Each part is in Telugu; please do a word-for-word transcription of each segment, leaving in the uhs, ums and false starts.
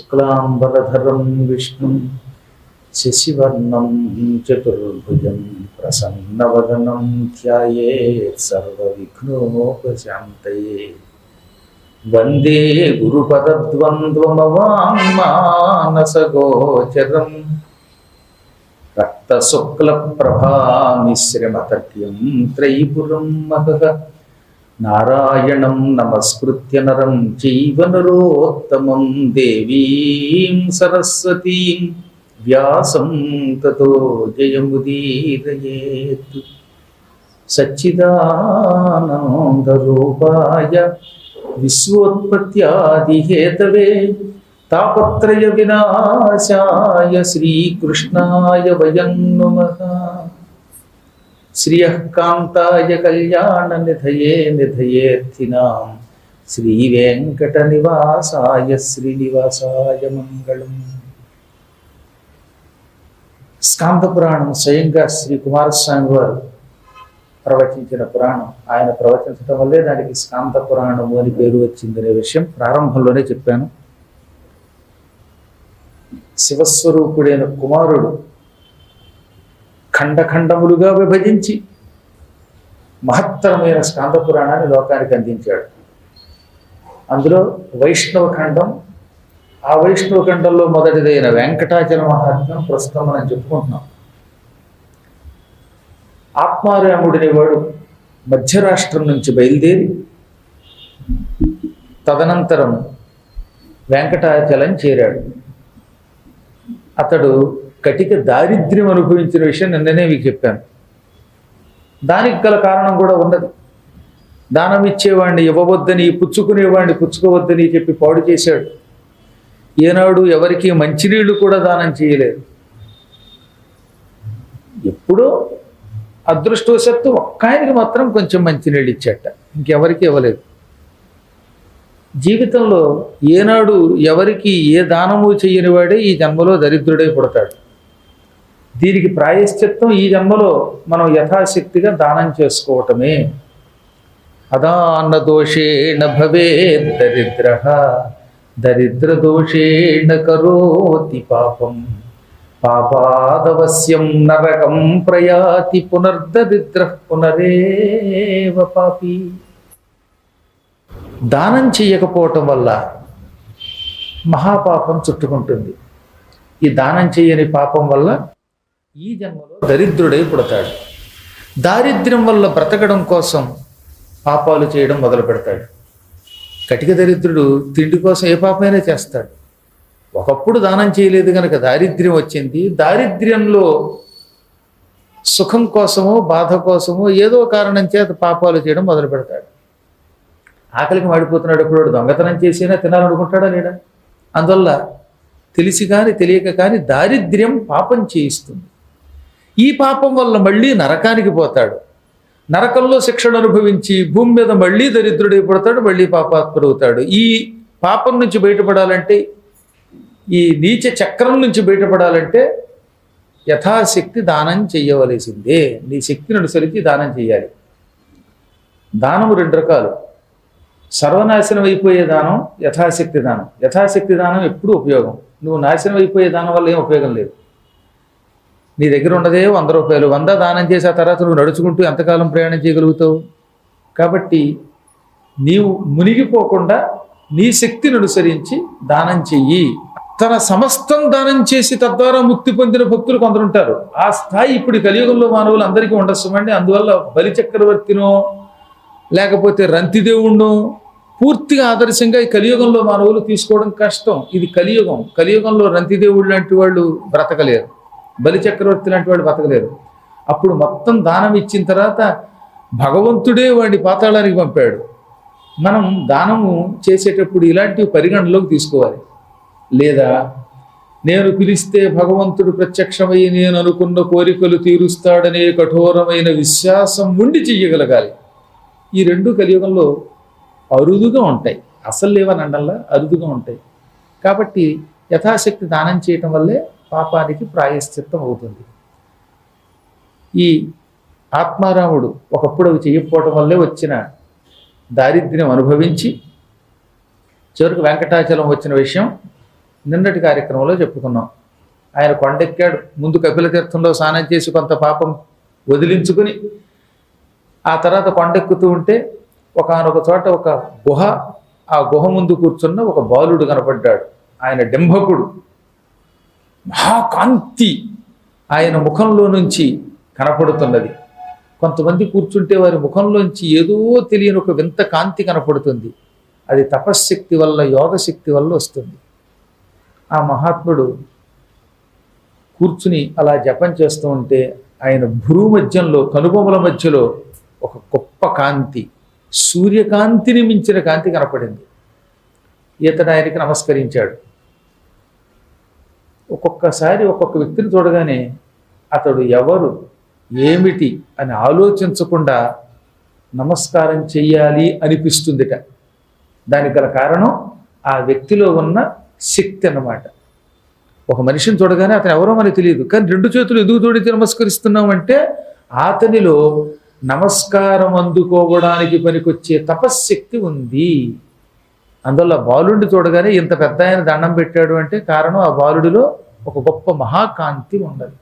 శుక్లాంబరధరం విష్ణుం శశివర్ణం చతుర్భుజం ప్రసన్నవదనం ధ్యాయేత్ సర్వవిఘ్నోపశాంతయే. వందే గురుపదద్వంద్వమవాంగ్మానసగోచరం రక్తశుక్లప్రభామిశ్రమతట్యం త్రైపురం మహః. నారాయణం నమస్కృత్య నరం చైవ నరోత్తమం దేవీం సరస్వతీం వ్యాసం తతో జయముదీరయేత్. సచ్చిదానందరూపాయ విశ్వోత్పత్యాదిహేతవే తాపత్రయ వినాశాయ శ్రీకృష్ణాయ వయం నమః. శ్రియః కాంతాయ కళ్యాణ నిధయే నిధయేర్థినాం శ్రీవేంకట నివాసాయ శ్రీనివాసాయ మంగళం. స్కాంద పురాణం స్వయంగా శ్రీ కుమారస్వామి వారు ప్రవచించిన పురాణం. ఆయన ప్రవచించడం వల్లే దానికి స్కాంద పురాణము అని పేరు వచ్చిందనే విషయం ప్రారంభంలోనే చెప్పాను. శివస్వరూపుడైన కుమారుడు ఖండఖండములుగా విభజించి మహత్తరమైన స్కాంద పురాణాన్ని లోకానికి అందించాడు. అందులో వైష్ణవ ఖండం, ఆ వైష్ణవ ఖండంలో మొదటిదైన వెంకటాచల మహాత్మ్యం ప్రస్తుతం మనం చెప్పుకుంటున్నాం. ఆత్మారాముడిని వాడు మధ్యరాష్ట్రం నుంచి బయలుదేరి తదనంతరం వెంకటాచలం చేరాడు. అతడు కటిక దారిద్ర్యం అనుభవించిన విషయం నిన్ననే మీకు చెప్పాను. దానికి గల కారణం కూడా ఉన్నది. దానం ఇచ్చేవాడిని ఇవ్వవద్దని, పుచ్చుకునేవాడిని పుచ్చుకోవద్దని చెప్పి పాడు చేశాడు. ఏనాడు ఎవరికి మంచినీళ్లు కూడా దానం చేయలేదు. ఎప్పుడో అదృష్టవశాత్తు ఒక్క ఆయనకి మాత్రం కొంచెం మంచినీళ్ళు ఇచ్చాట, ఇంకెవరికి ఇవ్వలేదు. జీవితంలో ఏనాడు ఎవరికి ఏ దానము చేయని వాడే ఈ జన్మలో దరిద్రుడై పుడతాడు. దీనికి ప్రాయశ్చిత్తం ఈ జన్మలో మనం యథాశక్తిగా దానం చేసుకోవటమే. అదాన దోషేణ భవేద్ దరిద్ర దరిద్ర దోషేణ కరోతి పాపం పాపాదవశ్యం నరకం ప్రయాతి పునర్దరిద్ర పునరేవ పాపి. దానం చేయకపోవటం వల్ల మహాపాపం చుట్టుకుంటుంది. ఈ దానం చేయని పాపం వల్ల ఈ జన్మలో దరిద్రుడై పుడతాడు. దారిద్ర్యం వల్ల బ్రతకడం కోసం పాపాలు చేయడం మొదలు పెడతాడు. కటిక దరిద్రుడు తిండి కోసం ఏ పాపమైనా చేస్తాడు. ఒకప్పుడు దానం చేయలేదు కనుక దారిద్ర్యం వచ్చింది. దారిద్ర్యంలో సుఖం కోసమో బాధ కోసమో ఏదో కారణం చేత పాపాలు చేయడం మొదలు పెడతాడు. ఆకలికి మాడిపోతున్నాడు, ఎప్పుడు దొంగతనం చేసినా తినాలనుకుంటాడా లేడా? అందువల్ల తెలిసి కానీ తెలియక కానీ దారిద్ర్యం పాపం చేయిస్తుంది. ఈ పాపం వల్ల మళ్ళీ నరకానికి పోతాడు. నరకంలో శిక్షణ అనుభవించి భూమి మీద మళ్ళీ దరిద్రుడైపోతాడు, మళ్ళీ పాపాత్ముడవుతాడు. ఈ పాపం నుంచి బయటపడాలంటే, ఈ నీచ చక్రం నుంచి బయటపడాలంటే యథాశక్తి దానం చెయ్యవలసిందే. నీ శక్తిని అనుసరించి దానం చేయాలి. దానము రెండు రకాలు. సర్వనాశనం అయిపోయే దానం, యథాశక్తి దానం. యథాశక్తి దానం ఎప్పుడూ ఉపయోగం. నువ్వు నాశనం అయిపోయే దానం వల్ల ఏం ఉపయోగం లేదు. నీ దగ్గర ఉన్నదే వంద రూపాయలు, వంద దానం చేసి ఆ తర్వాత నువ్వు నడుచుకుంటూ ఎంతకాలం ప్రయాణం చేయగలుగుతావు? కాబట్టి నీవు మునిగిపోకుండా నీ శక్తిని అనుసరించి దానం చెయ్యి. తన సమస్తం దానం చేసి తద్వారా ముక్తి పొందిన భక్తులు కొందరుంటారు. ఆ స్థాయి ఇప్పుడు కలియుగంలో మానవులు అందరికీ ఉండొస్తామండి. అందువల్ల బలి చక్రవర్తినో లేకపోతే రంతిదేవుణ్ణో పూర్తిగా ఆదర్శంగా ఈ కలియుగంలో మానవులు తీసుకోవడం కష్టం. ఇది కలియుగం. కలియుగంలో రంతిదేవుడు లాంటి వాళ్ళు బ్రతకలేరు, బలి చక్రవర్తి లాంటి వాళ్ళు బ్రతకలేరు. అప్పుడు మొత్తం దానం ఇచ్చిన తర్వాత భగవంతుడే వాడిని పాతాళానికి పంపాడు. మనం దానము చేసేటప్పుడు ఇలాంటివి పరిగణలోకి తీసుకోవాలి. లేదా నేను పిలిస్తే భగవంతుడు ప్రత్యక్షమై నేను అనుకున్న కోరికలు తీరుస్తాడనే కఠోరమైన విశ్వాసం ఉండి చెయ్యగలగాలి. ఈ రెండు కలియుగంలో అరుదుగా ఉంటాయి. అసలు లేవని అండల్లా అరుదుగా ఉంటాయి. కాబట్టి యథాశక్తి దానం చేయటం వల్లే పాపానికి ప్రాయశ్చిత్తం అవుతుంది. ఈ ఆత్మారాముడు ఒకప్పుడు అవి చేయకపోవటం వల్లే వచ్చిన దారిద్ర్యం అనుభవించి చివరికి వెంకటాచలం వచ్చిన విషయం నిన్నటి కార్యక్రమంలో చెప్పుకున్నాం. ఆయన కొండెక్కాడు, ముందు కపిల తీర్థంలో స్నానం చేసి కొంత పాపం వదిలించుకుని ఆ తర్వాత కొండెక్కుతూ ఉంటే ఒకానొక చోట ఒక గుహ, ఆ గుహ ముందు కూర్చున్న ఒక బాలుడు కనపడ్డాడు. ఆయన డింభకుడు, మహాకాంతి ఆయన ముఖంలో నుంచి కనపడుతున్నది. కొంతమంది కూర్చుంటే వారి ముఖంలోంచి ఏదో తెలియని ఒక వింత కాంతి కనపడుతుంది. అది తపశ్శక్తి వల్ల, యోగశక్తి వల్ల వస్తుంది. ఆ మహాత్ముడు కూర్చుని అలా జపం చేస్తూ ఉంటే ఆయన భ్రూ మధ్యంలో, కనుబొమల మధ్యలో ఒక గొప్ప కాంతి, సూర్యకాంతిని మించిన కాంతి కనపడింది. ఇతడు ఆయనకి నమస్కరించాడు. ఒక్కొక్కసారి ఒక్కొక్క వ్యక్తిని చూడగానే అతడు ఎవరు, ఏమిటి అని ఆలోచించకుండా నమస్కారం చెయ్యాలి అనిపిస్తుందిట. దానికి గల కారణం ఆ వ్యక్తిలో ఉన్న శక్తి అన్నమాట. ఒక మనిషిని చూడగానే అతను ఎవరో మనకు తెలియదు, కానీ రెండు చేతులు ఎదుగు తోడితే నమస్కరిస్తున్నామంటే అతనిలో నమస్కారం అందుకోవడానికి పనికొచ్చే తపశ్శక్తి ఉంది. అందువల్ల బాలుడిని చూడగానే ఇంత పెద్ద ఆయన దండం పెట్టాడు అంటే కారణం ఆ బాలుడిలో ఒక గొప్ప మహాకాంతి ఉన్నది.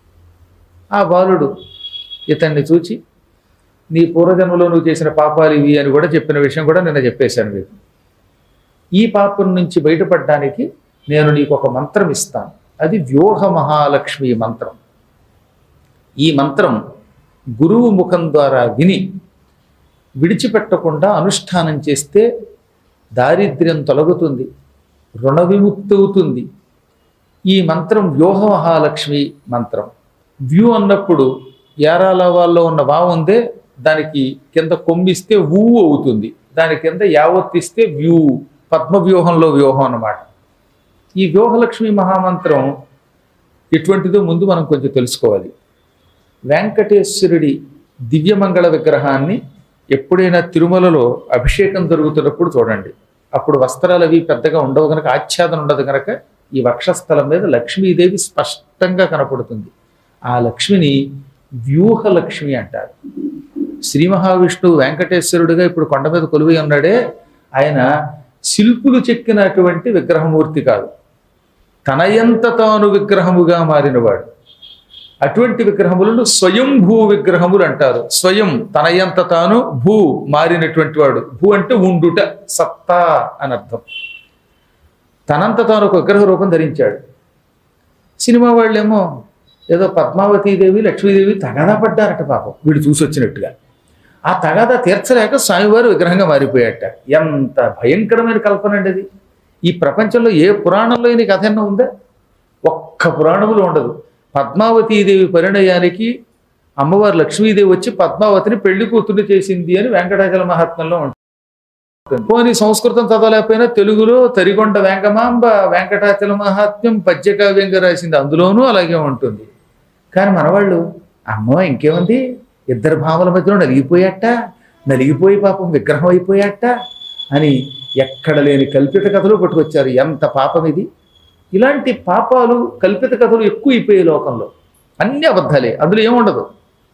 ఆ బాలుడు ఇతన్ని చూచి, నీ పూర్వజన్మలో నువ్వు చేసిన పాపాలు ఇవి అని కూడా చెప్పిన విషయం కూడా నిన్న చెప్పేశాను మీకు. ఈ పాపం నుంచి బయటపడడానికి నేను నీకు ఒక మంత్రం ఇస్తాను. అది వ్యూహ మహాలక్ష్మి మంత్రం. ఈ మంత్రం గురువు ముఖం ద్వారా విని విడిచిపెట్టకుండా అనుష్ఠానం చేస్తే దారిద్ర్యం తొలగుతుంది, రుణ విముక్తి అవుతుంది. ఈ మంత్రం వ్యూహ మహాలక్ష్మి మంత్రం. వ్యూ అన్నప్పుడు యారాల వాళ్ళలో ఉన్న వావ్ ఉందే, దానికి కింద కొమ్మిస్తే ఊ అవుతుంది, దాని కింద యావత్తిస్తే వ్యూ, పద్మవ్యూహంలో వ్యూహం అన్నమాట. ఈ వ్యూహలక్ష్మి మహామంత్రం ఎటువంటిదో ముందు మనం కొంచెం తెలుసుకోవాలి. వెంకటేశ్వరుడి దివ్యమంగళ విగ్రహాన్ని ఎప్పుడైనా తిరుమలలో అభిషేకం జరుగుతున్నప్పుడు చూడండి. అప్పుడు వస్త్రాలు అవి పెద్దగా ఉండవు కనుక, ఆచ్ఛాదన ఉండదు కనుక ఈ వక్షస్థలం మీద లక్ష్మీదేవి స్పష్టంగా కనపడుతుంది. ఆ లక్ష్మిని వ్యూహలక్ష్మి అంటారు. శ్రీ మహావిష్ణువు వెంకటేశ్వరుడిగా ఇప్పుడు కొండ మీద కొలువై ఉన్నాడే, ఆయన శిల్పులు చెక్కినటువంటి విగ్రహమూర్తి కాదు, తనయంత తాను విగ్రహముగా మారినవాడు. అటువంటి విగ్రహములను స్వయంభూ విగ్రహములు అంటారు. స్వయం తనయంత తాను, భూ మారినటువంటి వాడు. భూ అంటే ఉండుట, సత్తా అని అర్థం. తనంత తాను ఒక విగ్రహ రూపం ధరించాడు. సినిమా వాళ్ళేమో ఏదో పద్మావతీదేవి, లక్ష్మీదేవి తగాదా పడ్డారట పాపం వీడు చూసి వచ్చినట్టుగా. ఆ తగాదా తీర్చలేక స్వామివారు విగ్రహంగా మారిపోయాట. ఎంత భయంకరమైన కల్పన అండి అది. ఈ ప్రపంచంలో ఏ పురాణంలో ఈ కథ ఎన్నో ఉందా? ఒక్క పురాణములు ఉండదు. పద్మావతీదేవి పరిణయానికి అమ్మవారు లక్ష్మీదేవి వచ్చి పద్మావతిని పెళ్లి కూతురు చేసింది అని వెంకటాచల మహాత్మ్యంలో ఉంటుంది. పోనీ సంస్కృతం చదవలేకపోయినా తెలుగులో తరిగొండ వెంకమాంబ వెంకటాచల మహాత్మ్యం పద్యకావ్యంగా రాసింది, అందులోనూ అలాగే ఉంటుంది. కానీ మనవాళ్ళు అమ్మో ఇంకేముంది, ఇద్దరు భామల మధ్యలో నలిగిపోయాట, నలిగిపోయి పాపం విగ్రహం అయిపోయాట అని ఎక్కడ లేని కల్పిత కథలు పట్టుకొచ్చారు. ఎంత పాపం ఇది! ఇలాంటి పాపాలు, కల్పిత కథలు ఎక్కువ అయిపోయే లోకంలో. అన్ని అబద్ధాలే, అందులో ఏముండదు.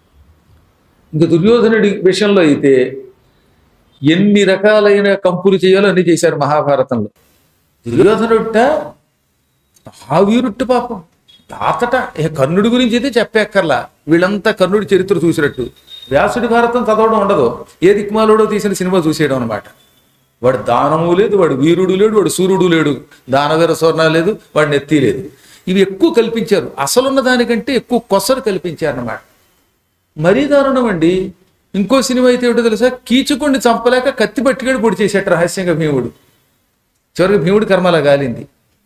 ఇంక దుర్యోధనుడి విషయంలో అయితే ఎన్ని రకాలైన కంపులు చేయాలో అన్ని చేశారు మహాభారతంలో. దుర్యోధనుట ఆ వీరుట్టు పాపం తాతట. ఏ కర్ణుడి గురించి అయితే చెప్పేక్కర్లా, వీళ్ళంతా కర్ణుడి చరిత్ర చూసినట్టు. వ్యాసుడి భారతం చదవడం ఉండదు, ఏ దిక్మాలోడో తీసిన సినిమా చూసేయడం అనమాట. వాడు దానము లేదు, వాడు వీరుడు లేడు, వాడు సూర్యుడు లేడు, దానవీర స్వర్ణ లేదు, వాడు నెత్తి లేదు. ఇవి ఎక్కువ కల్పించారు, అసలున్న దానికంటే ఎక్కువ కొసరు కల్పించారు అన్నమాట. మరీ దారుణం అండి. ఇంకో సినిమా అయితే ఏమిటో తెలుసా, కీచుకుని చంపలేక కత్తి పట్టుకెళ్ళి పొడి చేసేట రహస్యంగా భీముడు. చివరికి భీముడు కర్మలా గాలింది.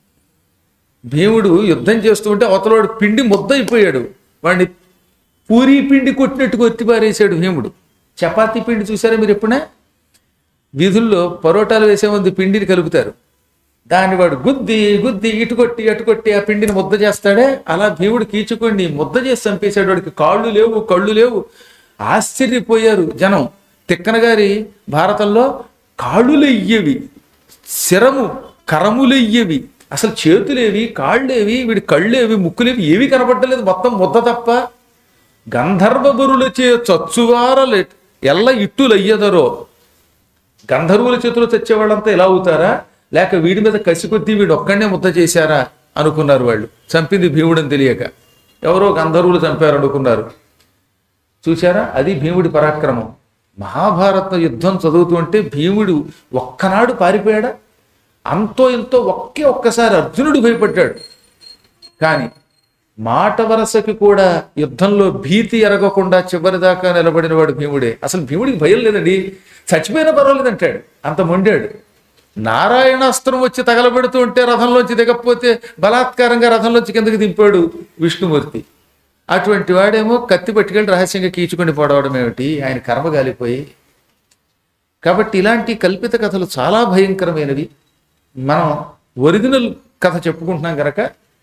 భీముడు యుద్ధం చేస్తూ ఉంటే అవతలవాడు పిండి ముద్ద అయిపోయాడు, వాడిని పూరీ పిండి కొట్టినట్టు కొత్తి పారేసాడు భీముడు. చపాతీ పిండి చూసారా మీరు ఎప్పుడైనా? వీధుల్లో పరోటాలు వేసే ముందు పిండిని కలుపుతారు, దాన్ని వాడు గుద్ది గుద్ది ఇటు కొట్టి అటు కొట్టి ఆ పిండిని ముద్ద చేస్తాడే, అలా భీముడు కీచుకొని ముద్ద చేసి చంపేశాడు. వాడికి కాళ్ళు లేవు, కళ్ళు లేవు. ఆశ్చర్యపోయారు జనం. తిక్కన గారి భారతంలో కాళ్ళులెయ్యవి, శిరము కరములెయ్యవి, అసలు చేతులేవి, కాళ్ళేవి, వీడి కళ్ళేవి, ముక్కులేవి, ఏవి కనపడలేదు, మొత్తం ముద్ద తప్ప. గంధర్వబురులచే చచ్చువారలే ఎల్ల ఇట్టులయ్యదరో. గంధర్వుల చేతిలో చచ్చేవాళ్ళంతా ఎలా అవుతారా? లేక వీడి మీద కసి కొద్దీ వీడు ఒక్కడనే ముద్ద చేశారా అనుకున్నారు వాళ్ళు. చంపింది భీముడని తెలియక ఎవరో గంధర్వులు చంపారు అనుకున్నారు. చూశారా, అది భీముడి పరాక్రమం. మహాభారత యుద్ధం చదువుతుంటే భీముడు ఒక్కనాడు పారిపోయాడా? అంతో ఇంతో ఒకే ఒక్కసారి అర్జునుడు భయపడ్డాడు. కానీ మాట వరసకి కూడా యుద్ధంలో భీతి ఎరగకుండా చివరిదాకా నిలబడిన వాడు భీముడే. అసలు భీముడికి భయం లేదండి, చచ్చిపోయినా పర్వాలేదంటాడు, అంత మొండాడు. నారాయణాస్త్రం వచ్చి తగలబెడుతూ ఉంటే రథంలోంచి దిగకపోతే బలాత్కారంగా రథంలోంచి కిందకి దింపాడు విష్ణుమూర్తి. అటువంటి వాడేమో కత్తి పట్టుకెళ్ళి రహస్యంగా కీచుకొని పోవడం ఏమిటి, ఆయన కర్మ గాలిపోయి. కాబట్టి ఇలాంటి కల్పిత కథలు చాలా భయంకరమైనవి. మనం ఒరిజినల్ కథ చెప్పుకుంటున్నాం కనుక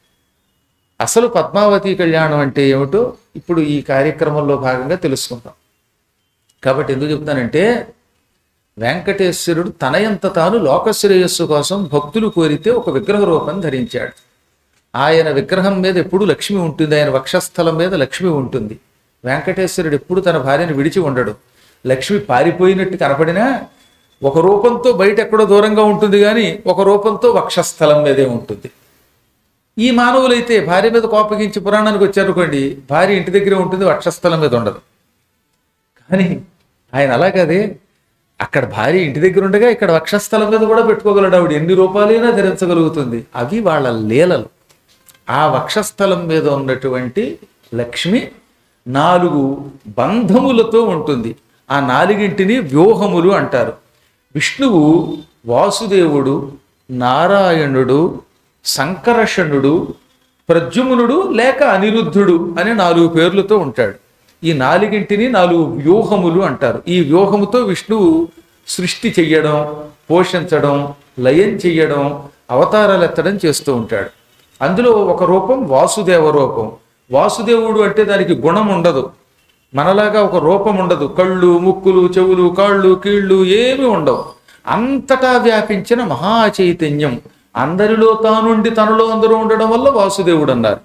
అసలు పద్మావతి కళ్యాణం అంటే ఏమిటో ఇప్పుడు ఈ కార్యక్రమంలో భాగంగా తెలుసుకుంటాం. కాబట్టి ఎందుకు చెప్తానంటే, వెంకటేశ్వరుడు తనయంత తాను లోకశ్రేయస్సు కోసం భక్తులు కోరితే ఒక విగ్రహ రూపం ధరించాడు. ఆయన విగ్రహం మీద ఎప్పుడు లక్ష్మి ఉంటుంది, ఆయన వక్షస్థలం మీద లక్ష్మి ఉంటుంది. వెంకటేశ్వరుడు ఎప్పుడు తన భార్యను విడిచి ఉండడు. లక్ష్మి పారిపోయినట్టు కనపడినా ఒక రూపంతో బయట ఎక్కడో దూరంగా ఉంటుంది, కానీ ఒక రూపంతో వక్షస్థలం మీదే ఉంటుంది. ఈ మానవులైతే భార్య మీద కోపగించి పురాణానికి వచ్చారనుకోండి, భార్య ఇంటి దగ్గరే ఉంటుంది, వక్షస్థలం మీద ఉండదు. కానీ ఆయన అలా కదే, అక్కడ భార్య ఇంటి దగ్గర ఉండగా ఇక్కడ వక్షస్థలం మీద కూడా పెట్టుకోగలడు. ఆవిడ ఎన్ని రూపాయలైనా ధరించగలుగుతుంది. అవి వాళ్ళ లీలలు. ఆ వక్షస్థలం మీద ఉన్నటువంటి లక్ష్మి నాలుగు బంధములతో ఉంటుంది. ఆ నాలుగింటిని వ్యూహములు అంటారు. విష్ణువు వాసుదేవుడు, నారాయణుడు, సంకర్షణుడు, ప్రద్యుమ్నుడు లేక అనిరుద్ధుడు అనే నాలుగు పేర్లతో ఉంటాడు. ఈ నాలుగింటిని నాలుగు వ్యూహములు అంటారు. ఈ వ్యూహముతో విష్ణువు సృష్టి చెయ్యడం, పోషించడం, లయం చెయ్యడం, అవతారాలు ఎత్తడం చేస్తూ ఉంటాడు. అందులో ఒక రూపం వాసుదేవ రూపం. వాసుదేవుడు అంటే దానికి గుణం ఉండదు, మనలాగా ఒక రూపం ఉండదు. కళ్ళు, ముక్కులు, చెవులు, కాళ్ళు, కీళ్ళు ఏమీ ఉండవు. అంతటా వ్యాపించిన మహా చైతన్యం, అందరిలో తానుండి తనలో అందరూ ఉండడం వల్ల వాసుదేవుడు అన్నారు.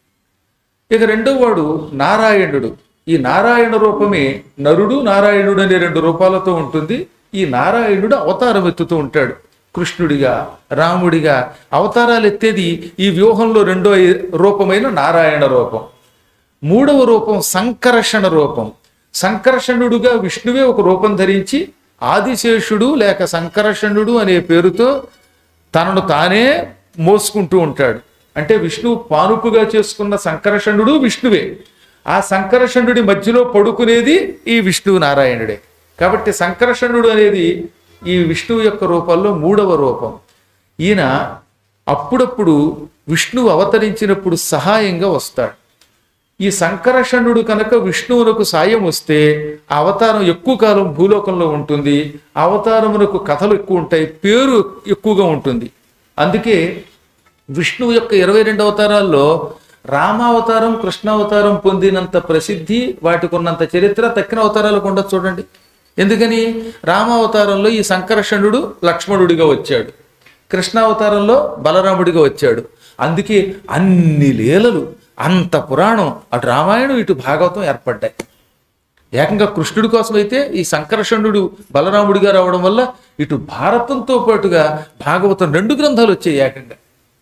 ఇక రెండో వాడు నారాయణుడు. ఈ నారాయణ రూపమే నరుడు, నారాయణుడు అనే రెండు రూపాలతో ఉంటుంది. ఈ నారాయణుడు అవతారం ఎత్తుతూ ఉంటాడు. కృష్ణుడిగా, రాముడిగా అవతారాలు ఎత్తేది ఈ వ్యూహంలో రెండో రూపమైన నారాయణ రూపం. మూడవ రూపం సంకర్షణ రూపం. సంకర్షణుడుగా విష్ణువే ఒక రూపం ధరించి ఆదిశేషుడు లేక సంకర్షణుడు అనే పేరుతో తనను తానే మోసుకుంటూ ఉంటాడు. అంటే విష్ణువు పానుపుగా చేసుకున్న సంకర్షణుడు విష్ణువే. ఆ సంకర్షణుడి మధ్యలో పడుకునేది ఈ విష్ణువు నారాయణుడే. కాబట్టి సంకర్షణుడు అనేది ఈ విష్ణువు యొక్క రూపంలో మూడవ రూపం. ఈయన అప్పుడప్పుడు విష్ణువు అవతరించినప్పుడు సహాయంగా వస్తాడు. ఈ సంకర్షణుడు కనుక విష్ణువునకు సాయం వస్తే ఆ అవతారం ఎక్కువ కాలం భూలోకంలో ఉంటుంది. ఆ అవతారమునకు కథలు ఎక్కువ ఉంటాయి, పేరు ఎక్కువగా ఉంటుంది. అందుకే విష్ణువు యొక్క ఇరవై రెండు అవతారాల్లో రామావతారం, కృష్ణావతారం పొందినంత ప్రసిద్ధి, వాటికి ఉన్నంత చరిత్ర తక్కిన అవతారాలకు ఉండదు చూడండి. ఎందుకని? రామావతారంలో ఈ సంకర్షణుడు లక్ష్మణుడిగా వచ్చాడు, కృష్ణావతారంలో బలరాముడిగా వచ్చాడు. అందుకే అన్ని లీలలు, అంత పురాణం, అటు రామాయణం ఇటు భాగవతం ఏర్పడ్డాయి. ఏకంగా కృష్ణుడి కోసం అయితే ఈ సంకర్షణుడు బలరాముడిగా రావడం వల్ల ఇటు భారతంతో పాటుగా భాగవతం రెండు గ్రంథాలు వచ్చాయి ఏకంగా.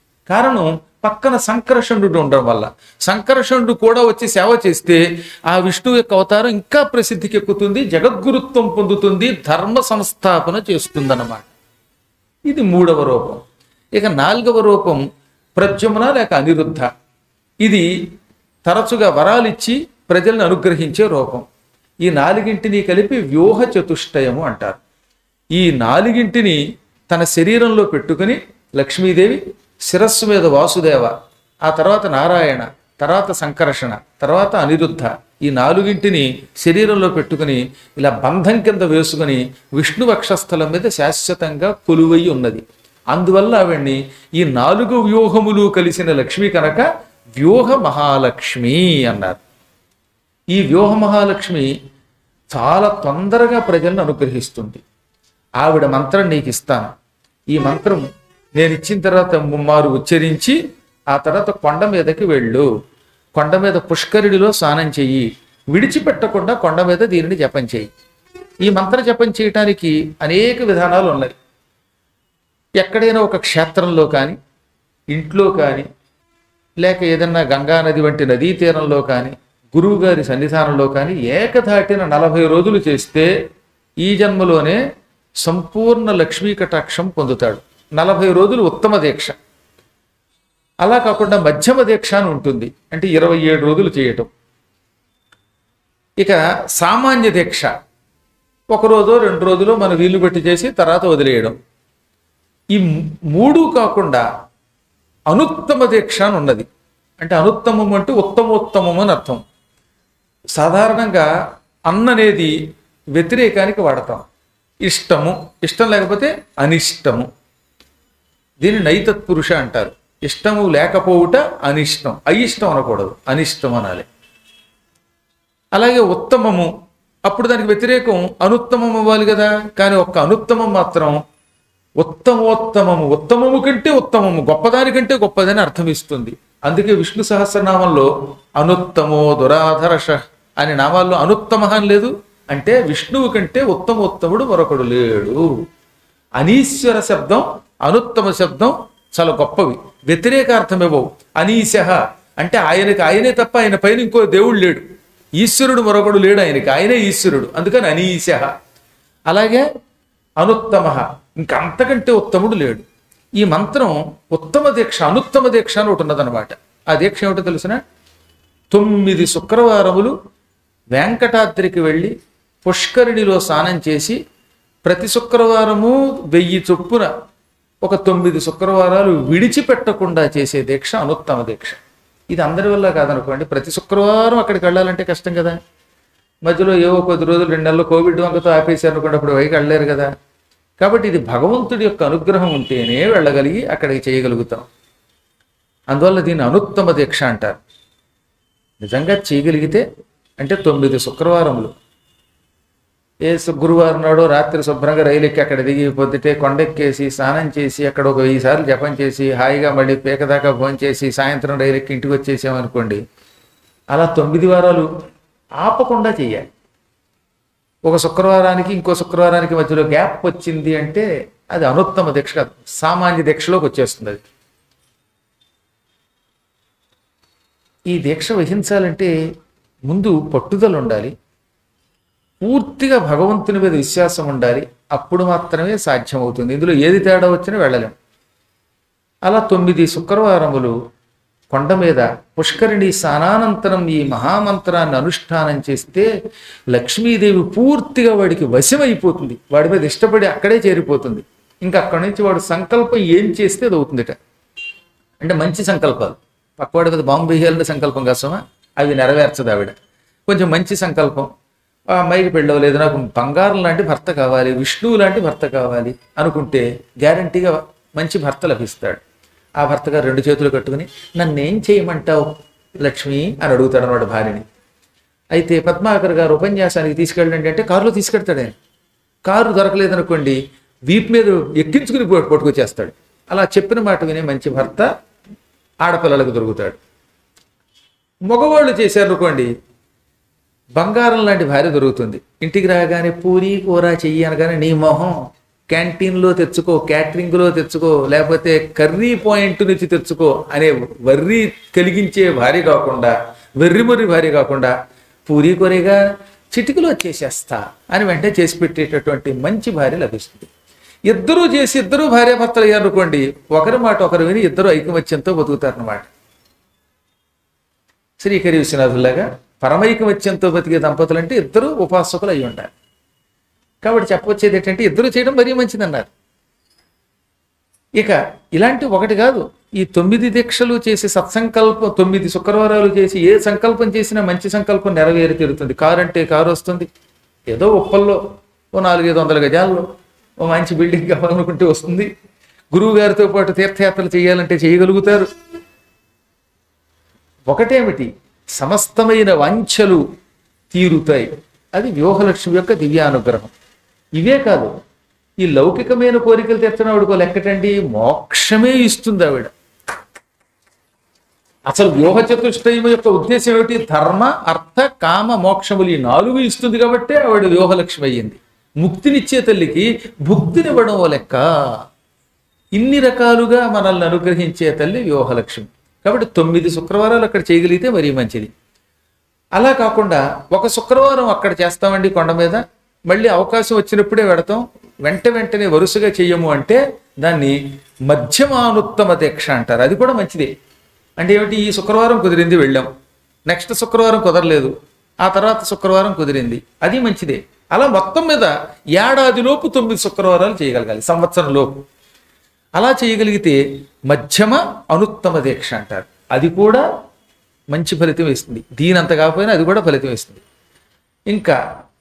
కారణం పక్కన సంకర్షణుడు ఉండడం వల్ల. సంకర్షణుడు కూడా వచ్చి సేవ చేస్తే ఆ విష్ణువు యొక్క అవతారం ఇంకా ప్రసిద్ధికి ఎక్కుతుంది, జగద్గురుత్వం పొందుతుంది, ధర్మ సంస్థాపన చేస్తుందన్నమాట. ఇది మూడవ రూపం. ఇక నాలుగవ రూపం ప్రద్యుమ్న లేక అనిరుద్ధ. ఇది తరచుగా వరాలిచ్చి ప్రజల్ని అనుగ్రహించే రూపం. ఈ నాలుగింటిని కలిపి వ్యూహ చతుష్టయము అంటారు. ఈ నాలుగింటిని తన శరీరంలో పెట్టుకుని లక్ష్మీదేవి శిరస్సు మీద వాసుదేవ, ఆ తర్వాత నారాయణ, తర్వాత సంకర్షణ, తర్వాత అనిరుద్ధ, ఈ నాలుగింటిని శరీరంలో పెట్టుకుని ఇలా బంధం కింద వేసుకుని విష్ణు వక్షస్థలం మీద శాశ్వతంగా కొలువై ఉన్నది. అందువల్ల ఆవిడ్ని ఈ నాలుగు వ్యూహములు కలిసిన లక్ష్మి కనుక వ్యూహ మహాలక్ష్మి అన్నారు. ఈ వ్యూహ మహాలక్ష్మి చాలా తొందరగా ప్రజలను అనుగ్రహిస్తుంది. ఆవిడ మంత్రం నీకు ఇస్తాను, ఈ మంత్రం నేను ఇచ్చిన తర్వాత ముమ్మారు ఉచ్చరించి ఆ తర్వాత కొండ మీదకి వెళ్ళు, కొండ మీద పుష్కరిణిలో స్నానం చెయ్యి, విడిచిపెట్టకుండా కొండ మీద దీనిని జపం చెయ్యి. ఈ మంత్ర జపం చేయటానికి అనేక విధానాలు ఉన్నాయి. ఎక్కడైనా ఒక క్షేత్రంలో కానీ, ఇంట్లో కానీ, లేక ఏదన్నా గంగా నది వంటి నదీ తీరంలో కానీ, గురువుగారి సన్నిధానంలో కానీ ఏకధాటిన నలభై రోజులు చేస్తే ఈ జన్మలోనే సంపూర్ణ లక్ష్మీ కటాక్షం పొందుతాడు. నలభై రోజులు ఉత్తమ దీక్ష. అలా కాకుండా మధ్యమ దీక్ష అని ఉంటుంది, అంటే ఇరవై ఏడు రోజులు చేయటం. ఇక సామాన్య దీక్ష ఒక రోజు రెండు రోజులు మన వీలు పెట్టి చేసి తర్వాత వదిలేయడం. ఈ మూడు కాకుండా అనుత్తమ దీక్ష అని ఉన్నది. అంటే అనుత్తమం అంటే ఉత్తమోత్తమం అని అర్థం. సాధారణంగా అన్న అనేది వ్యతిరేకానికి వాడతాం. ఇష్టము, ఇష్టం లేకపోతే అనిష్టము. దీన్ని నైతత్పురుష అంటారు. ఇష్టము లేకపోవుట అనిష్టం, అయిష్టం అనకూడదు, అనిష్టం అనాలి. అలాగే ఉత్తమము, అప్పుడు దానికి వ్యతిరేకం అనుత్తమం అవ్వాలి కదా. కానీ ఒక్క అనుత్తమం మాత్రం ఉత్తమోత్తమము, ఉత్తమము కంటే ఉత్తమము, గొప్పదానికంటే గొప్పదని అర్థం ఇస్తుంది. అందుకే విష్ణు సహస్రనామంలో అనుత్తమో దురాధరష అనే నామాల్లో అనుత్తమ అని లేదు. అంటే విష్ణువు కంటే ఉత్తమోత్తముడు మరొకడు లేడు. అనీశ్వర శబ్దం, అనుత్తమ శబ్దం చాలా గొప్పవి. వ్యతిరేకార్థమేవో. అనీశ అంటే ఆయనకి ఆయనే తప్ప ఆయన పైన ఇంకో దేవుడు లేడు. ఈశ్వరుడు మరొకడు లేడు ఆయనకి, ఆయనే ఈశ్వరుడు. అందుకని అనీశ. అలాగే అనుత్తమ, ఇంకంతకంటే ఉత్తముడు లేడు. ఈ మంత్రం ఉత్తమ దీక్ష, అనుత్తమ దీక్ష అని ఒకటి ఉన్నదనమాట. ఆ దీక్ష ఏమిటో తెలిసిన, తొమ్మిది శుక్రవారములు వెంకటాద్రికి వెళ్ళి పుష్కరిణిలో స్నానం చేసి ప్రతి శుక్రవారము వెయ్యి చొప్పున ఒక తొమ్మిది శుక్రవారాలు విడిచిపెట్టకుండా చేసే దీక్ష అనుత్తమ దీక్ష. ఇది అందరి వల్ల కాదనుకోండి. ప్రతి శుక్రవారం అక్కడికి వెళ్ళాలంటే కష్టం కదా. మధ్యలో ఏవో కొద్ది రోజులు రెండు నెలలు కోవిడ్ వంకతో ఆపేశారు అనుకోండి, అప్పుడు పైకి వెళ్ళలేరు కదా. కాబట్టి ఇది భగవంతుడి యొక్క అనుగ్రహం ఉంటేనే వెళ్ళగలిగి అక్కడికి చేయగలుగుతాం. అందువల్ల దీన్ని అనుత్తమ దీక్ష అంటారు. నిజంగా చేయగలిగితే అంటే తొమ్మిది శుక్రవారములు, ఏ గురువారం నాడు రాత్రి శుభ్రంగా రైలు ఎక్కి అక్కడ దిగి పొద్దుటే కొండెక్కేసి స్నానం చేసి అక్కడ ఒక వెయ్యి సార్లు జపం చేసి హాయిగా మళ్ళీ పేకదాకా భోజనం చేసి సాయంత్రం రైలు ఎక్కి ఇంటికి వచ్చేసామనుకోండి, అలా తొమ్మిది వారాలు ఆపకుండా చెయ్యాలి. ఒక శుక్రవారానికి ఇంకో శుక్రవారానికి మధ్యలో గ్యాప్ వచ్చింది అంటే అది అనుత్తమ దీక్ష కాదు, సామాన్య దీక్షలోకి వచ్చేస్తుంది అది. ఈ దీక్ష వహించాలంటే ముందు పట్టుదల ఉండాలి, పూర్తిగా భగవంతుని మీద విశ్వాసం ఉండాలి. అప్పుడు మాత్రమే సాధ్యమవుతుంది. ఇందులో ఏది తేడా వచ్చినా వెళ్ళలేం. అలా తొమ్మిది శుక్రవారములు కొండ మీద పుష్కరిణి స్నానానంతరం ఈ మహామంత్రాన్ని అనుష్ఠానం చేస్తే లక్ష్మీదేవి పూర్తిగా వాడికి వశమైపోతుంది. వాడి మీద ఇష్టపడి అక్కడే చేరిపోతుంది. ఇంకా అక్కడి నుంచి వాడు సంకల్పం ఏం చేస్తే అది అవుతుందిట. అంటే మంచి సంకల్పాలు, పక్కవాడి మీద బాంబు వేయాలని సంకల్పం కోసమా, అవి నెరవేర్చదు ఆవిడ. కొంచెం మంచి సంకల్పం, ఆ అమ్మాయికి పెళ్ళవలేదు, నాకు బంగారం లాంటి భర్త కావాలి, విష్ణువు లాంటి భర్త కావాలి అనుకుంటే గ్యారంటీగా మంచి భర్త లభిస్తాడు. ఆ భర్త గారు రెండు చేతులు కట్టుకుని నన్నేం చేయమంటావు లక్ష్మి అని అడుగుతాడు అన్నమాట భార్యని. అయితే పద్మాకర్ గారు ఉపన్యాసానికి తీసుకెళ్ళండి అంటే కారులో తీసుకెళ్తాడు. ఆయన కారు దొరకలేదనుకోండి వీపు మీద ఎక్కించుకుని పట్టుకొచ్చేస్తాడు. అలా చెప్పిన మాట వినే మంచి భర్త ఆడపిల్లలకు దొరుకుతాడు. మగవాళ్ళు చేశారనుకోండి బంగారం లాంటి భార్య దొరుకుతుంది. ఇంటికి రాగానే పూరి కూర చెయ్యి అనగానే నీ మొహం క్యాంటీన్లో తెచ్చుకో, క్యాటరింగ్లో తెచ్చుకో, లేకపోతే కర్రీ పాయింట్ నుంచి తెచ్చుకో అనే వర్రీ కలిగించే భార్య కాకుండా, వెర్రిమొర్రి భార్య కాకుండా పూరి కూరగా చిటికలో చేసేస్తా అని వెంటనే చేసి పెట్టేటటువంటి మంచి భార్య లభిస్తుంది. ఇద్దరూ చేసి ఇద్దరూ భార్యాభర్తలు అయ్యారనుకోండి, ఒకరి మాట ఒకరు విని ఇద్దరు ఐకమత్యంతో బతుకుతారన్నమాట. శ్రీకరి విశ్వనాథులాగా పరమైకమత్యంతో బతికే దంపతులు అంటే ఇద్దరు ఉపాసకులు అయి ఉండాలి. కాబట్టి చెప్పవచ్చేది ఏంటంటే ఇద్దరు చేయడం మరీ మంచిదన్నారు. ఇక ఇలాంటి ఒకటి కాదు, ఈ తొమ్మిది దీక్షలు చేసి సత్సంకల్పం, తొమ్మిది శుక్రవారాలు చేసి ఏ సంకల్పం చేసినా మంచి సంకల్పం నెరవేరి తీరుతుంది. కారు అంటే కారు వస్తుంది, ఏదో ఉప్పల్లో ఓ నాలుగైదు వందల గజాల్లో ఓ మంచి బిల్డింగ్ కావాలనుకుంటే వస్తుంది. గురువు గారితో పాటు తీర్థయాత్రలు చేయాలంటే చేయగలుగుతారు. ఒకటేమిటి, సమస్తమైన వాంఛలు తీరుతాయి. అది వ్యూహలక్ష్మి యొక్క దివ్యానుగ్రహం. ఇవే కాదు, ఈ లౌకికమైన కోరికలు తెచ్చిన ఆవిడకో లెక్కటండి మోక్షమే ఇస్తుంది ఆవిడ. అసలు వ్యూహ చతుష్టయం యొక్క ఉద్దేశం ఏమిటి? ధర్మ అర్థ కామ మోక్షములు ఈ నాలుగు ఇస్తుంది కాబట్టి ఆవిడ వ్యూహలక్ష్మి అయ్యింది. ముక్తినిచ్చే తల్లికి భుక్తినివ్వడం ఓ లెక్క. ఇన్ని రకాలుగా మనల్ని అనుగ్రహించే తల్లి వ్యూహలక్ష్మి. కాబట్టి తొమ్మిది శుక్రవారాలు అక్కడ చేయగలిగితే మరీ మంచిది. అలా కాకుండా ఒక శుక్రవారం అక్కడ చేస్తామండి కొండ మీద, మళ్ళీ అవకాశం వచ్చినప్పుడే పెడతాం, వెంట వెంటనే వరుసగా చెయ్యము అంటే దాన్ని మధ్యమానుత్తమ దీక్ష అంటారు. అది కూడా మంచిదే. అంటే ఏమిటి, ఈ శుక్రవారం కుదిరింది వెళ్ళాం, నెక్స్ట్ శుక్రవారం కుదరలేదు, ఆ తర్వాత శుక్రవారం కుదిరింది, అది మంచిదే. అలా మొత్తం మీద ఏడాదిలోపు తొమ్మిది శుక్రవారాలు చేయగలగాలి, సంవత్సరం లోపు. అలా చేయగలిగితే మధ్యమ అనుత్తమ దీక్ష అంటారు. అది కూడా మంచి ఫలితం ఇస్తుంది. దీనంత కాకపోయినా అది కూడా ఫలితం ఇస్తుంది. ఇంకా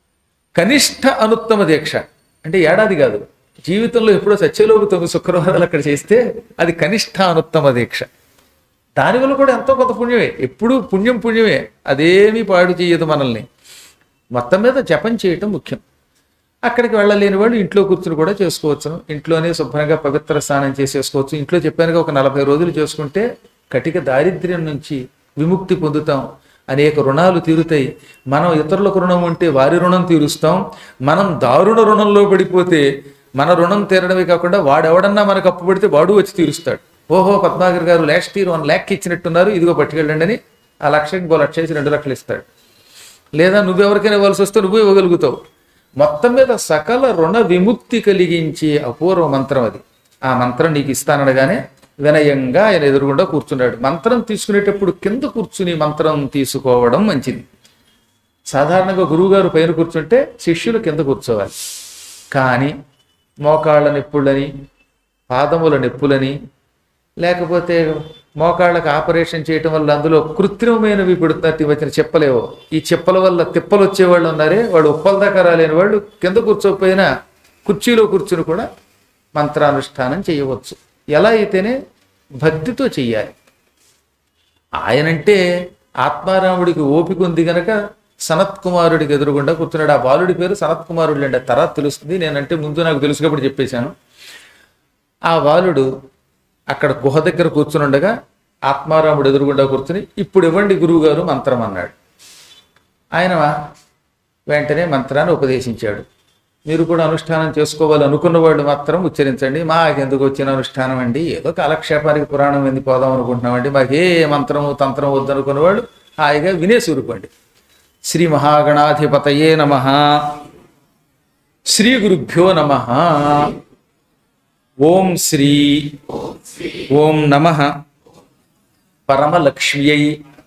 కనిష్ట అనుత్తమ దీక్ష అంటే ఏడాది కాదు, జీవితంలో ఎప్పుడో సత్యలోపు తొమ్మిది శుక్రవారాలు అక్కడ చేస్తే అది కనిష్ట అనుత్తమ దీక్ష. దానివల్ల కూడా ఎంతో కొంత పుణ్యమే, ఎప్పుడూ పుణ్యం పుణ్యమే, అదేమీ పాడు చేయదు మనల్ని. మొత్తం మీద జపం చేయటం ముఖ్యం. అక్కడికి వెళ్ళలేని వాళ్ళు ఇంట్లో కూర్చుని కూడా చేసుకోవచ్చును. ఇంట్లోనే శుభ్రంగా పవిత్ర స్నానం చేసేసుకోవచ్చు. ఇంట్లో చెప్పానుగా ఒక నలభై రోజులు చేసుకుంటే కటిక దారిద్ర్యం నుంచి విముక్తి పొందుతాం, అనేక రుణాలు తీరుతాయి. మనం ఇతరులకు రుణం ఉంటే వారి రుణం తీరుస్తాం. మనం దారుణ రుణంలో పడిపోతే మన రుణం తీరడమే కాకుండా వాడెవడన్నా మనకు అప్పు పడితే వాడు వచ్చి తీరుస్తాడు. ఓహో పద్మాగర్ గారు లాస్ట్ ఇయర్ వన్ ల్యాక్ ఇచ్చినట్టున్నారు, ఇదిగో పట్టుకెళ్ళండి అని ఆ లక్షకి ఇంకో లక్ష వేసి రెండు లక్షలు ఇస్తాడు. లేదా నువ్వెవరికైనా ఇవ్వాల్సి వస్తే నువ్వు ఇవ్వగలుగుతావు. మొత్తం మీద సకల రుణ విముక్తి కలిగించే అపూర్వ మంత్రం అది. ఆ మంత్రం నీకు ఇస్తాననగానే వినయంగా ఆయన ఎదురుగుండా కూర్చున్నాడు. మంత్రం తీసుకునేటప్పుడు కింద కూర్చుని మంత్రం తీసుకోవడం మంచిది. సాధారణంగా గురువుగారు పైన కూర్చుంటే శిష్యులు కింద కూర్చోవాలి. కానీ మోకాళ్ళ నొప్పులని, పాదముల నొప్పులని, లేకపోతే మోకాళ్ళకు ఆపరేషన్ చేయటం వల్ల అందులో కృత్రిమమైనవి పెడుతున్నట్టు వచ్చిన చెప్పలేవో, ఈ చెప్పల వల్ల తిప్పలు వచ్చేవాళ్ళు ఉన్నారే, వాడు ఉప్పల దాకా రాలేని వాళ్ళు కింద కూర్చోకపోయినా కుర్చీలో కూర్చుని కూడా మంత్రానుష్ఠానం చేయవచ్చు. ఎలా అయితేనే భక్తితో చెయ్యాలి. ఆయనంటే ఆత్మారాముడికి ఓపిక ఉంది గనక సనత్ కుమారుడికి ఎదురుగుండా కూర్చున్నాడు. ఆ బాలుడి పేరు సనత్ కుమారుడు అండి, తర్వాత తెలుస్తుంది. నేనంటే ముందు నాకు తెలుసు కాబట్టి చెప్పేశాను. ఆ బాలుడు అక్కడ గుహ దగ్గర కూర్చుని ఉండగా ఆత్మారాముడు ఎదురుగుండా కూర్చుని ఇప్పుడు ఇవ్వండి గురువుగారు మంత్రం అన్నాడు. ఆయన వెంటనే మంత్రాన్ని ఉపదేశించాడు. మీరు కూడా అనుష్ఠానం చేసుకోవాలి అనుకున్న వాళ్ళు మాత్రం ఉచ్చరించండి. మాకెందుకు వచ్చిన అనుష్ఠానం అండి, ఏదో కాలక్షేపానికి పురాణం ఎందుకు పోదాం అనుకుంటున్నామండి, మాకే మంత్రము తంత్రం వద్దనుకున్న వాళ్ళు హాయిగా వినేసి ఊరుకోండి. శ్రీ మహాగణాధిపతయే నమః. శ్రీ గురుభ్యో నమః. ఓం శ్రీ ఓం నమః పరమలక్ష్మ్యై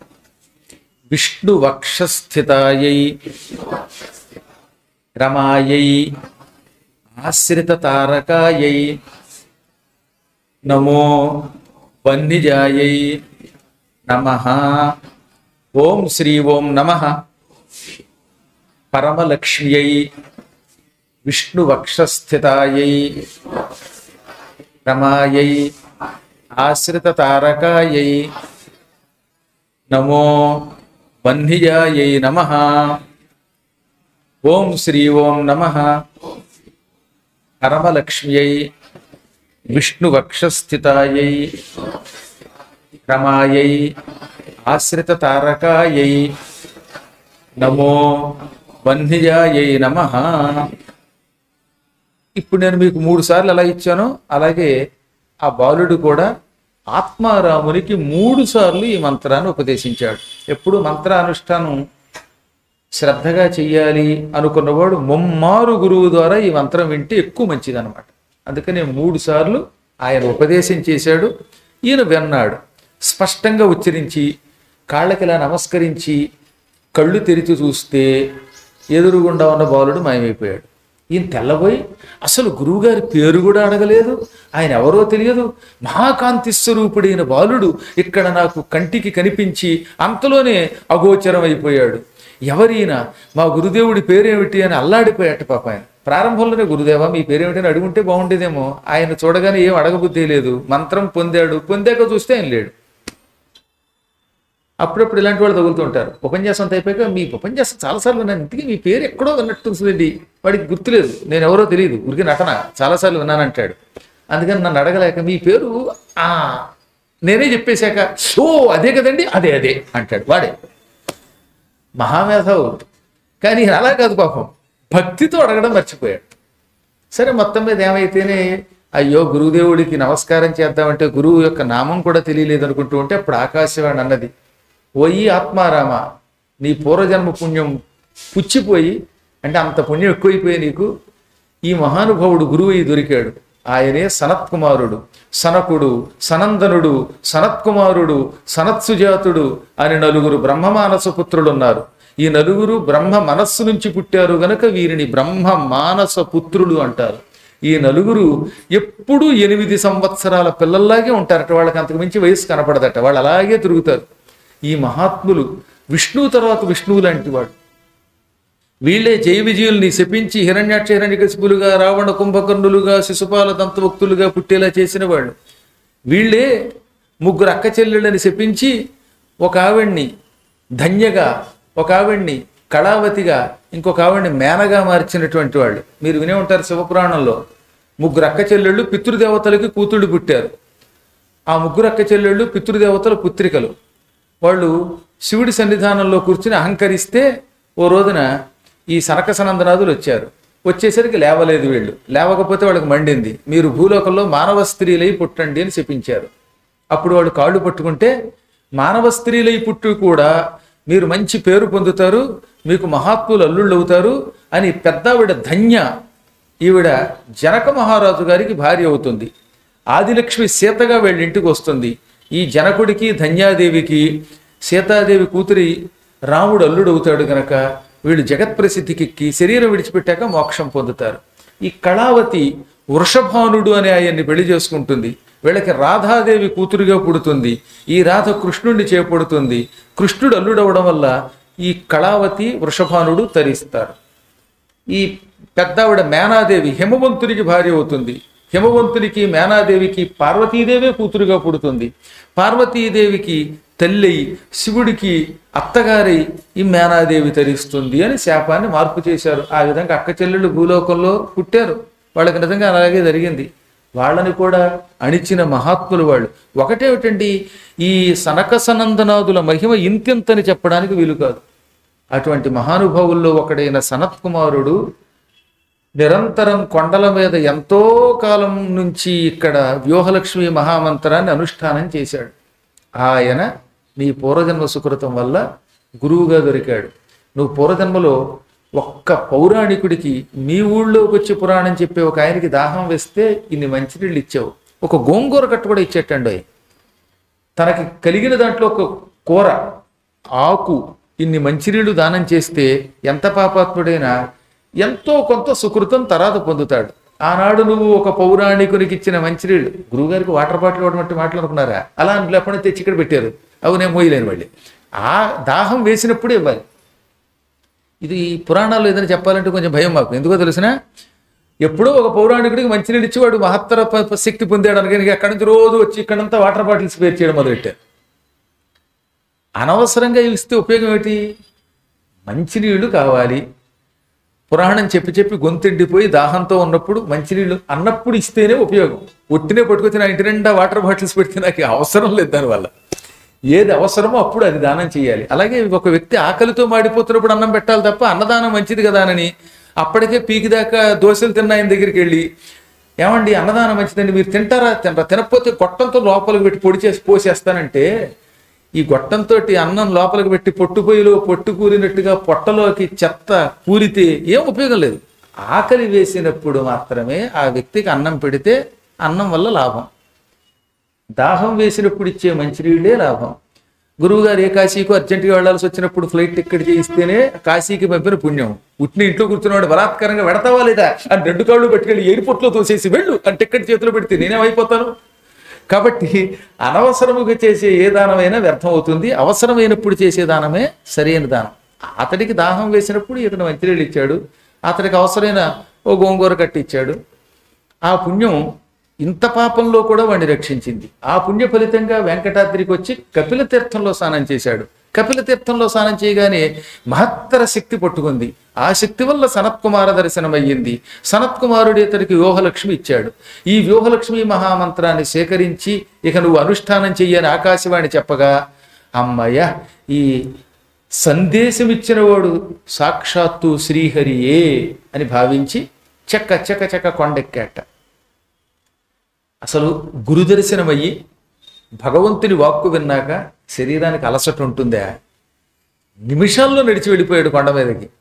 విష్ణువక్షస్థితాయై రమాయై ఆశ్రిత తారకాయై నమో వన్నిజాయై నమః. ఓం శ్రీ ఓం నమః పరమలక్ష్మ్యై విష్ణువక్షస్థితాయై రమాయై ఆశ్రిత తారకాయై నమో వన్నిజాయై నమః. ఓం శ్రీ ఓం నమః పరమలక్ష్మ్యై విష్ణువక్షస్థితాయై రమాయై ఆశ్రిత తారకాయై నమో వన్నిజాయై నమః. ఇప్పుడు నేను మీకు మూడు సార్లు ఎలా ఇచ్చానో అలాగే ఆ బాలుడు కూడా ఆత్మారామునికి మూడు సార్లు ఈ మంత్రాన్ని ఉపదేశించాడు. ఎప్పుడు మంత్రానుష్ఠానం శ్రద్ధగా చెయ్యాలి అనుకున్నవాడు ముమ్మారు గురువు ద్వారా ఈ మంత్రం వింటే ఎక్కువ మంచిది అనమాట. అందుకని మూడు సార్లు ఆయన ఉపదేశం చేశాడు. ఈయన విన్నాడు, స్పష్టంగా ఉచ్చరించి కాళ్ళకి ఇలా నమస్కరించి కళ్ళు తెరిచి చూస్తే ఎదురుగుండా ఉన్న బాలుడు మాయమైపోయాడు. ఈయన తెల్లబోయి అసలు గురువుగారి పేరు కూడా అడగలేదు, ఆయన ఎవరో తెలియదు, మహాకాంతి స్వరూపుడైన బాలుడు ఇక్కడ నాకు కంటికి కనిపించి అంతలోనే అగోచరం అయిపోయాడు. ఎవరైనా మా గురుదేవుడి పేరేమిటి అని అల్లాడిపోయాట పాప. ఆయన ప్రారంభంలోనే గురుదేవా మీ పేరేమిటి అని అడుగుంటే బాగుండేదేమో. ఆయన చూడగానే ఏం అడగబుద్ధి లేదు, మంత్రం పొందాడు. పొందాక చూస్తే ఆయన లేడు. అప్పుడప్పుడు ఇలాంటి వాళ్ళు తగులుతూ ఉంటారు. ఉపన్యాసం అయిపోయాక మీ ఉపన్యాసం చాలాసార్లు విన్నాను, ఇంతకీ మీ పేరు ఎక్కడో విన్నట్టుందండి, వాడికి గుర్తులేదు, నేను ఎవరో తెలియదు, ఊరికి నటన చాలాసార్లు విన్నానంటాడు. అందుకని నన్ను అడగలేక మీ పేరు ఆ నేనే చెప్పేశాక ఓ అదే కదండి అదే అదే అంటాడు. వాడే మహామేధావు. కానీ అలా కాదు పాపం, భక్తితో అడగడం మర్చిపోయాడు. సరే మొత్తం మీద ఏమైతేనే అయ్యో గురుదేవుడికి నమస్కారం చేద్దామంటే గురువు యొక్క నామం కూడా తెలియలేదు అనుకుంటూ ఉంటే అప్పుడు ఆకాశవాణి అన్నది, ఓయి ఆత్మారామ, నీ పూర్వజన్మ పుణ్యం పుచ్చిపోయి, అంటే అంత పుణ్యం ఎక్కువైపోయి నీకు ఈ మహానుభావుడు గురువు అయి దొరికాడు. ఆయనే సనత్కుమారుడు, సనకుడు, సనందనుడు, సనత్కుమారుడు, సనత్సుజాతుడు అని నలుగురు బ్రహ్మమానస పుత్రులు ఉన్నారు. ఈ నలుగురు బ్రహ్మ మనస్సు నుంచి పుట్టారు గనక వీరిని బ్రహ్మ మానస పుత్రులు అంటారు. ఈ నలుగురు ఎప్పుడూ ఎనిమిది సంవత్సరాల పిల్లల్లాగే ఉంటారట. వాళ్ళకి అంతకు మించి వయసు కనపడదట. వాళ్ళు అలాగే తిరుగుతారు. ఈ మహాత్ములు విష్ణువు తర్వాత విష్ణువు లాంటి వాడు. వీళ్లే జయ విజయుల్ని శపించి హిరణ్యాక్ష హిరణ్యకశిపులుగా, రావణ కుంభకర్ణులుగా, శిశుపాల దంతభక్తులుగా పుట్టేలా చేసిన వాళ్ళు. వీళ్లే ముగ్గురు అక్క చెల్లెళ్ళని శపించి ఒక ఆవిడ్ని ధన్యగా, ఒక ఆవిడ్ని కళావతిగా, ఇంకొక ఆవిడ్ని మేనగా మార్చినటువంటి వాళ్ళు. మీరు వినే ఉంటారు శివపురాణంలో ముగ్గురు అక్క చెల్లెళ్ళు పితృదేవతలకి కూతుళ్ళు పుట్టారు. ఆ ముగ్గురు అక్క చెల్లెళ్ళు పితృదేవతల పుత్రికలు. వాళ్ళు శివుడి సన్నిధానంలో కూర్చుని అహంకరిస్తే ఓ రోజున ఈ సనక సనందనాదులు వచ్చారు. వచ్చేసరికి లేవలేదు వీళ్ళు. లేవకపోతే వాళ్ళకి మండింది. మీరు భూలోకంలో మానవ స్త్రీలై పుట్టండి అని చెప్పించారు. అప్పుడు వాళ్ళు కాళ్ళు పట్టుకుంటే, మానవ స్త్రీలై పుట్టు కూడా మీరు మంచి పేరు పొందుతారు, మీకు మహాత్ములు అల్లుళ్ళు అవుతారు అని పెద్దావిడ ధన్య, ఈవిడ జనక మహారాజు గారికి భార్య అవుతుంది. ఆదిలక్ష్మి సీతగా వీళ్ళ ఇంటికి వస్తుంది. ఈ జనకుడికి ధన్యాదేవికి సీతాదేవి కూతురి రాముడు అల్లుడు అవుతాడు గనక వీళ్ళు జగత్ప్రసిద్ధికి శరీరం విడిచిపెట్టాక మోక్షం పొందుతారు. ఈ కళావతి వృషభానుడు అనే ఆయన్ని పెళ్లి చేసుకుంటుంది. వీళ్ళకి రాధాదేవి కూతురుగా పుడుతుంది. ఈ రాధ కృష్ణుడిని చేపడుతుంది. కృష్ణుడు అల్లుడవడం వల్ల ఈ కళావతి వృషభానుడు తరిస్తారు. ఈ పెద్దావిడ మేనాదేవి హిమవంతునికి భార్య అవుతుంది. హిమవంతునికి మేనాదేవికి పార్వతీదేవే కూతురుగా పుడుతుంది. పార్వతీదేవికి తల్లి శివుడికి అత్తగారి ఈ మేనాదేవి తరిస్తుంది అని శాపాన్ని మార్పు చేశారు. ఆ విధంగా అక్క చెల్లెళ్ళు భూలోకంలో పుట్టారు. వాళ్ళకి నిజంగా అలాగే జరిగింది. వాళ్ళని కూడా అణిచిన మహాత్ములు వాళ్ళు. ఒకటేమిటండి, ఈ సనక సనందనాదుల మహిమ ఇంతింతని చెప్పడానికి వీలు కాదు. అటువంటి మహానుభావుల్లో ఒకడైన సనత్కుమారుడు నిరంతరం కొండల మీద ఎంతో కాలం నుంచి ఇక్కడ వ్యూహలక్ష్మి మహామంత్రాన్ని అనుష్ఠానం చేశాడు. ఆయన నీ పూర్వజన్మ సుకృతం వల్ల గురువుగా దొరికాడు. నువ్వు పూర్వజన్మలో ఒక్క పౌరాణికుడికి మీ ఊళ్ళోకి వచ్చి పురాణం చెప్పే ఒక ఆయనకి దాహం వేస్తే ఇన్ని మంచినీళ్ళు ఇచ్చావు. ఒక గోంగూర కట్ట కూడా ఇచ్చేటండి. తనకి కలిగిన దాంట్లో ఒక కూర, ఆకు, ఇన్ని మంచినీళ్ళు దానం చేస్తే ఎంత పాపాత్ముడైనా ఎంతో కొంత సుకృతం తర్వాత పొందుతాడు. ఆనాడు నువ్వు ఒక పౌరాణికునికి ఇచ్చిన మంచినీళ్ళు, గురువుగారికి వాటర్ బాటిల్ ఇవ్వడం వంటి మాటలు అనుకున్నారా? అలా లేకుండా తెచ్చి ఇక్కడ పెట్టారు. అవి నేను మోయలేను. మళ్ళీ ఆ దాహం వేసినప్పుడే ఇవ్వాలి. ఇది పురాణాల్లో ఏదైనా చెప్పాలంటే కొంచెం భయం మాకు. ఎందుకో తెలిసిన, ఎప్పుడో ఒక పౌరాణికుడికి మంచినీళ్ళు ఇచ్చేవాడు మహత్తర శక్తి పొందాడు అనుకని అక్కడి నుంచి రోజు వచ్చి ఇక్కడంతా వాటర్ బాటిల్స్ పేరు చేయడం మొదలెట్టారు. అనవసరంగా ఇస్తే ఉపయోగం ఏమిటి? మంచినీళ్ళు కావాలి. పురాణం చెప్పి చెప్పి గొంతెండిపోయి దాహంతో ఉన్నప్పుడు మంచినీళ్ళు అన్నప్పుడు ఇస్తేనే ఉపయోగం. ఒట్టినే పట్టుకొచ్చి నా ఇంటి నిండా వాటర్ బాటిల్స్ పెడితే నాకు అవసరం లేదు. దానివల్ల ఏది అవసరమో అప్పుడు అది దానం చేయాలి. అలాగే ఒక వ్యక్తి ఆకలితో మాడిపోతున్నప్పుడు అన్నం పెట్టాలి తప్ప అన్నదానం మంచిది కదా అని అప్పటికే పీకిదాకా దోశలు తిన్న ఆయన దగ్గరికి వెళ్ళి, ఏమండి అన్నదానం మంచిదండి, మీరు తింటారా? తినరా? తినకపోతే గొట్టంతో లోపలికి పెట్టి పొడి చేసి పోసేస్తానంటే, ఈ గొట్టంతో అన్నం లోపలికి పెట్టి పొట్టుపోయిలో పొట్టు కూరినట్టుగా పొట్టలోకి చెత్త కూరితే ఏం ఉపయోగం లేదు. ఆకలి వేసినప్పుడు మాత్రమే ఆ వ్యక్తికి అన్నం పెడితే అన్నం వల్ల లాభం. దాహం వేసినప్పుడు ఇచ్చే మంచినీళ్ళే లాభం. గురువుగారు ఏ కాశీకు అర్జెంటుగా వెళ్లాల్సి వచ్చినప్పుడు ఫ్లైట్ టికెట్ చేయిస్తేనే కాశీకి పంపిన పుణ్యం. ఉట్టిని ఇంట్లో కూర్చున్నవాడు బలాత్కారంగా వెడతావా లేదా అని రెండు కాళ్ళు పట్టుకెళ్ళి ఎయిర్పోర్ట్లో తోసేసి వెళ్ళు అని టికెట్ చేతిలో పెడితే నేనేమైపోతాను? కాబట్టి అనవసరముగా చేసే ఏ దానమైనా వ్యర్థం అవుతుంది. అవసరమైనప్పుడు చేసే దానమే సరైన దానం. అతడికి దాహం వేసినప్పుడు ఇతను మంచినీళ్ళు ఇచ్చాడు, అతడికి అవసరమైన ఓ గోంగూర కట్టి ఇచ్చాడు. ఆ పుణ్యం ఇంత పాపంలో కూడా వాడిని రక్షించింది. ఆ పుణ్య ఫలితంగా వెంకటాద్రికి వచ్చి కపిల తీర్థంలో స్నానం చేశాడు. కపిల తీర్థంలో స్నానం చేయగానే మహత్తర శక్తి పట్టుకుంది. ఆ శక్తి వల్ల సనత్కుమార దర్శనం అయ్యింది. సనత్కుమారుడు ఇతనికి వ్యూహలక్ష్మి ఇచ్చాడు. ఈ వ్యూహలక్ష్మి మహామంత్రాన్ని సేకరించి ఇక నువ్వు అనుష్ఠానం చెయ్యని ఆకాశవాణి చెప్పగా, అమ్మయ్య ఈ సందేశం ఇచ్చిన వాడు సాక్షాత్తు శ్రీహరియే అని భావించి చెక్క చెక్క చెక్క కొండెక్కాట. అసలు గురుదర్శనమయ్యి భగవంతుని వాక్కు విన్నాక శరీరానికి అలసట ఉంటుందా? నిమిషాల్లో నడిచి వెళ్ళిపోయాడు కొండ మీదకి.